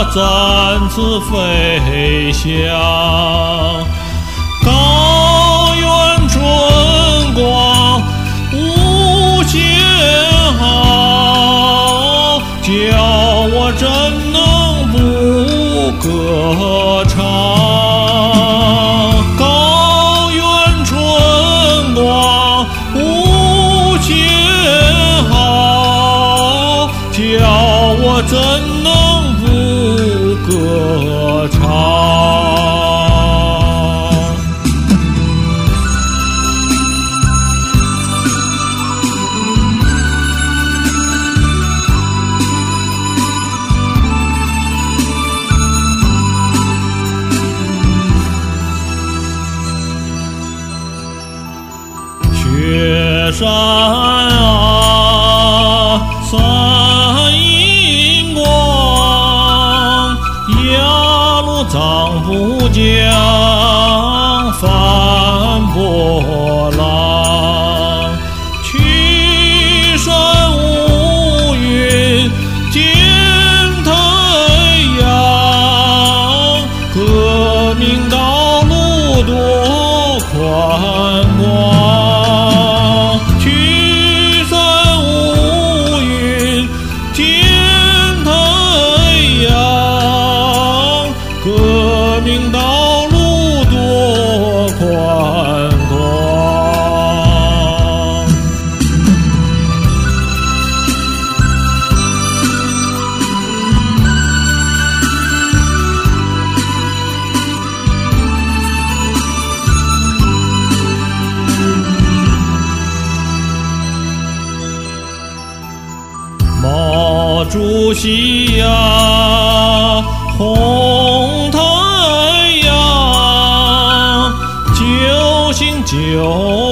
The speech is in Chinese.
展翅飞翔。高远春光无限好，叫我怎能不歌唱？高远春光无限好，叫我怎能不歌唱？雪山啊，山银光，压路丈夫江，翻波浪。去山无云见太阳，革命道路多宽广。革命道路多宽广，毛主席呀，红太阳，救新救